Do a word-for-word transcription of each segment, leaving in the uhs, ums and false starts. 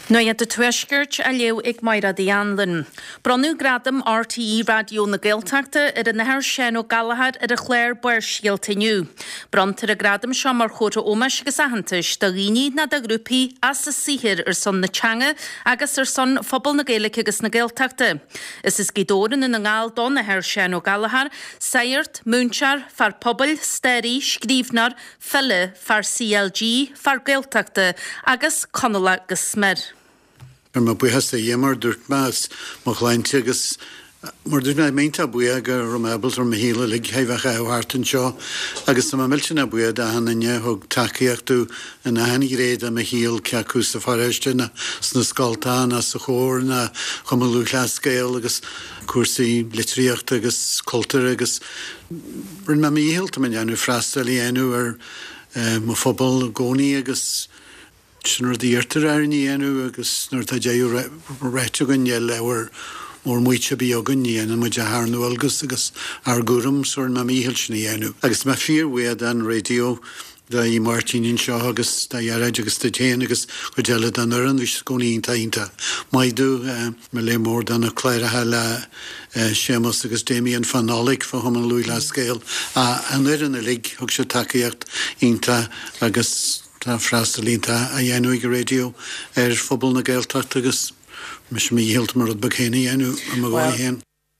Nu het de tuisgurt a leeuw ik meira di anlyn. Bronu gradam R T E radio na Gaeltachta er yn her Shen o Galahad er y chler boer shielta niw. Bronter y gradam sio mar chwta omas gas ahantish da gini na da grwpi as y sihir er son na changa agus er son phobl na Gaelic agus na Gaeltachta. Is is gidoren yn ngal don na her Shen o Galahad, seirt, munchar, far pobl, steri, sgrifnar, fyle, far C L G, far Gaeltachta agus connola gysmer. Ma buhas a yemar durt mas mo chláinte agus mar dúna meinta buia go romabels or mahila lig heifach a hartan seo agus ma miltin a buia da hananya hog takiachtu an ahani réid a mahil ciacús a fariste na sna skalta na sa chór na chomalú chlascéil agus cuasaí litríocht agus cultúr agus rin ma mihilta man anu frastal i anu ar mo phobal goni agus Sinur the Erter Arni enu agus nur ta jayu retugun yel lewer mor muiche biogun yen and muja harnu algus agus argurum sur ma mihilchni enu agus ma fear we dan radio da I Martin in Shaw agus da yaraj agus da jen agus gojela dan uran vish goni inta inta mai do me le more dan a clara hala Seamus agus Damien van Olig for Homan Louis la scale and there in the league hoksha takiacht inta agus Tá frastalínta a dhéanú ag radio ar phobal na Gaeltacht agus mis mi hilt mar ad baghéine dhéanú a magáil héan.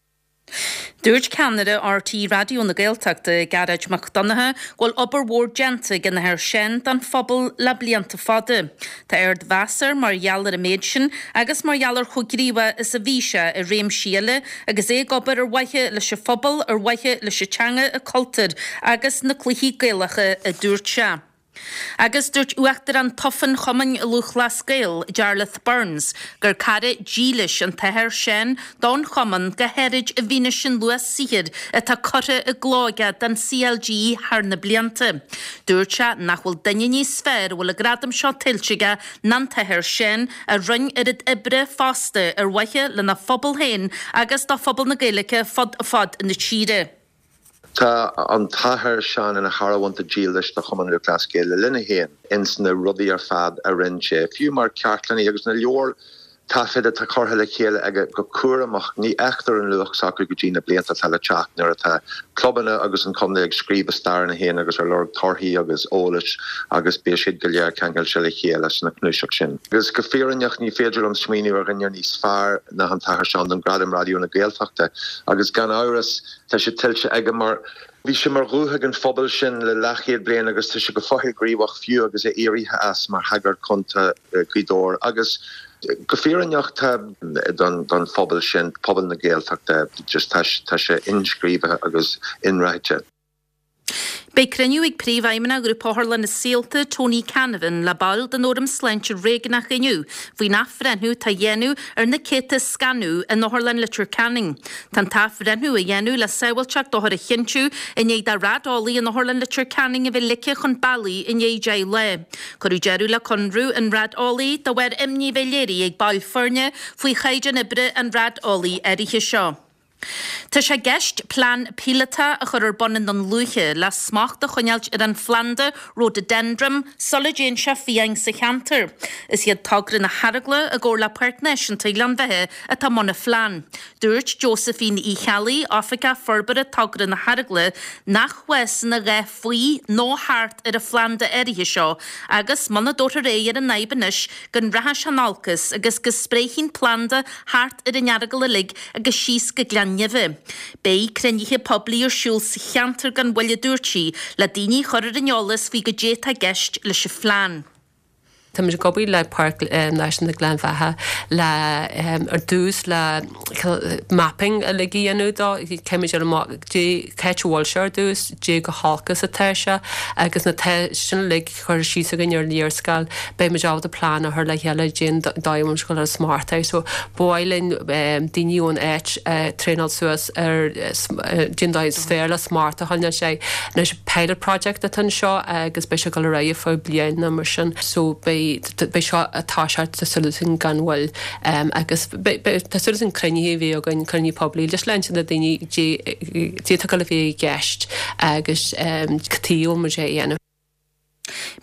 Dúirt Canada R T radio na Gaeltachta garage McDonagh gol ober ward gente gan her Shen dan phobal la blianta fada. Tá erd Vassar mar jaller a méidsin agus mar jaller chugriwa is a vísa a réim síle agus é gobar ar waiche le se phobal ar waiche le se changa a cultúr agus na cluichí Gaelacha a dúirt se. Agus dúirt uachtar an toffan choman luchla scéil Jarlath Burns gur care dílis an teher Shen don choman go herid a víne sin luas sihir a tá corre a glóga dan C L G har na blianta. Dúirt se nachhfuil daine ní sfér bhfuil a gradam seo tiltiga nan teher Shen a run ar it ibre fásta ar waiche le na phobal hain agus da phobal na Gaelica fod a fod in na tíre. Tá an táthir seán in a Harrowanta dílis na chomanú clascéil le linne héin ins na rudaí ar fad a rinse. Fiú mar ceartlaní agus na leor tafid a tá cortha le chéile ag go cuaramach ní eachtar an luach sacr go dtína blianta tal teach nuair atá clubanna agus an comna ag scríb a star na héin agus ar lord torthaí agus ólis agus bé siad go leor cheangail se le chéile na cnúiseach sin. Agus go féranneach ní féidir an smíniú ar gannnear níos fearr na an táthir seán an gradam radio na Gaeltachta agus gan áras tá sé tiltte aige mar Bhí sé mar rúthaigh an phobal sin le lechiad bliain agus tá sé go foiithigh gríomhach fiú agus é éirithe as mar hagar conta grídóir agus go féranneach tá don don phobal sin pobal na Gaeltachta just tá tá sé inscríomh agus inráite. Bei creniu ag príomhaimena grŵp oharla na síalta Tony Canavan le ball den orm slent réganach iniu. Fwy na frenhu ta yennu ar na ceta scannu yn oharlan litur canning. Tan ta frenhu a yennu le sewalchak dohar a chinchu in ei da radoli yn oharlan litur canning a fi licich on bali in ei jai le. Corw jeru la conru yn radoli da wer imni fe leri ag bal ffyrne fwy chaijan ibre yn radoli erich isio. Tá sé gist plan pilota a chur ar bonan don luche le smach de chunealt ar an Flanda rhododendron solidéin se fiang sa chanter. Is iad tagrin na haragla a ggóir le partneis an teaglan bheithe a tá mona flan. Dúirt Josephine I Chalí Africa forbar a tagrin na haragla nach wes na ré faoi nó hart ar a Flanda erithe seo agus mana dótar ré ar an naibanis gan rahas analcas agus go spreichín planda hart ar an jaragla lig agus síos go glan Neve. Bei crennithe pobli o'r siúl sy chantar gan wylio dúirtí la dini chorir yn iolas fi go jeta gest le se flan. Tá mis gobaí le park leis na Glenmhaithe le ar dús le mapping a le gíanú dá ceimiid ar dé ceitehil se ar dús dé go hácas a teise agus na sin le chuir síos a gin ar níorscail be me deáh a plán a thur le heile gin daimún scoil ar smartta so báilinn daoineún éit tréál suas ar gin daid sfér le smarta háne sé na pilot project a tan seo agus be se go raibh fá blian na mar sin so be Bei seo atáseart sa sulúsin ganhfuil agus tá sulúsin crunní bhí a gan crunní poblí leis leint na daoine dé go le bhí gceist agus tíú mar sé dhéanamh.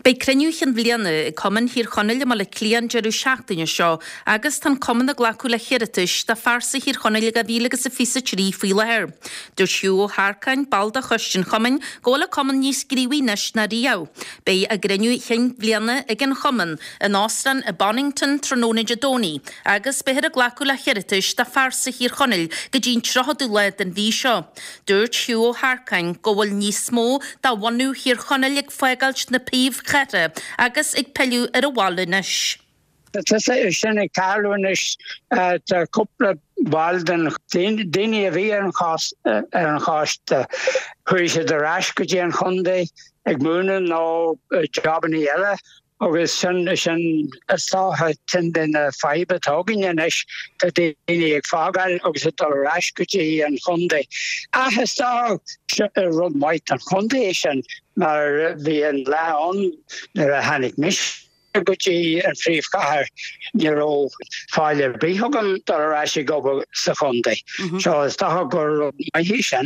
Bei creniuchan bbliana cuman hir chonneil mal le clian jeru seachtaine seo, agus tan cuman a glacu le chiritis da farsa hir chonneil a bhílagus a fisa trí fíla her. Dur siú ó Harcain balda chustin cuman góla cuman níos gríhínis na riau. Bei a creniuchan bbliana ag an chuman an Ostran a Bonington tróna jadóni, agus behir a glacu le chiritis da farsa hir chonneil go dín trochadú le den bhí seo. Dur siú ó Harcain góhfuil níos mó da wanú hir chonneil ag feigalt na príomh chete, agus ag peilú ar a bhálanis. Is sin ag talúnis tá cúpla bhildan daine a bhí ar an cháist chuise de rais go dtí an chundaí ag múna nó jobbaní eile, agus sin sin istáthe tin den feibe tóganis tá daine ag fágáil agus a rais go dtí an chundaí. Achas tá rud maiid an chundaí sin mar bhí an leán ar a hanig mis. Gutí an fríomh cahar níró fáilir bíthugam dar a ráisi go sa chundaí. Seo is tá gur maithí sin.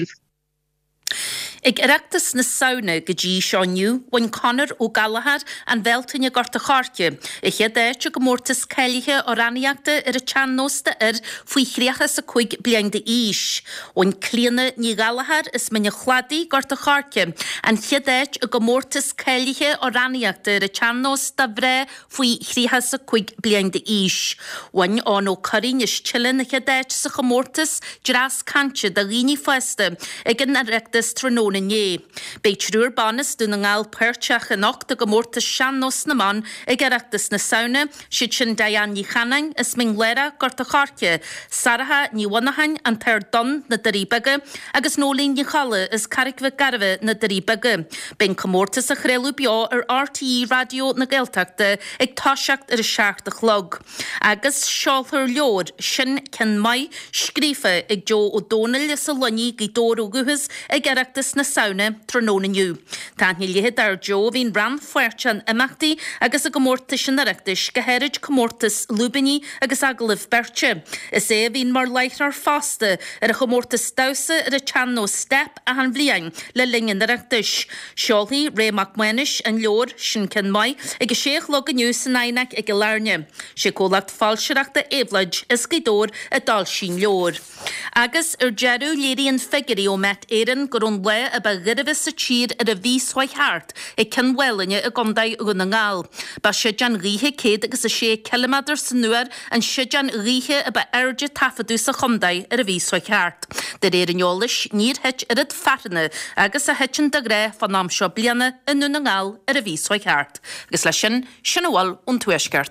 Ig erectus na sauna go dtí seoniu, bhain Conor ó Galahad an bheltaine gorta charce. I cheadéite go mórtas ceilige ó raniachta ar a teannósta ar faoi chríocha sa chuig blian de ís. Bhain clíana ní Galahad is minne chladaí gorta charce, an cheadéit a go mórtas ceilige ó raniachta ar a teannósta bhré faoi chríocha sa chuig blian de ís. Bhain án ó corín is chilin na cheadéit sa go mórtas dras cante da líní festa ag an erectus tróna Né. Bei trúr banas dún an gáil perteach an ochta go mórtas seannos na man ag erectus na sauna, siad sin Diane ní Chanaing is ming lera gorta charce, Saraha ní wanahain an teir don na daríbaga, agus nólín ní chala is caricfa garfa na daríbaga. Bein comórtas a chréilú beá ar R T E radio na Gaeltachta ag táseacht ar a seacht a chlog. Agus seolthar leor sin cin mai scrífa ag Jo O'Donnell is a luní gí dór ó guhas ag erectus na sauna tróna nniu. Tá hílihead ar Jo hín ran fuirtean imachtaí agus a gomórtas sin erectus go heirid comórtas lúbaní agus aglah berche. Is é hín mar leithnar fásta ar a chomórtas dausa ar a teannó step a han bbliain le lingin erectus. Seolthaí ré macmainis an leor sin cin mai ag a séach log aniu san ainach ag a lárne. Sé cólacht falseachta éhlaid is gidór a dal sin leor. Agus ar jeru léiríon figurí ó met éan gur an le a ba gyrfys y tír ar a bhí swai hart ag cyn welinne a gondau ag an ngáil. Ba siadjan ríhe céad agus a sé kilometr san nuair an siadjan ríhe a ba erge tafadú sa chomdau ar a bhí swai hart. Der er an jólis nír het ar ad farne agus a hetjan da gré fan am seo bliana in nun an ngáil ar a bhí swai hart. Agus lei sin sin bhil ón tuaisgart.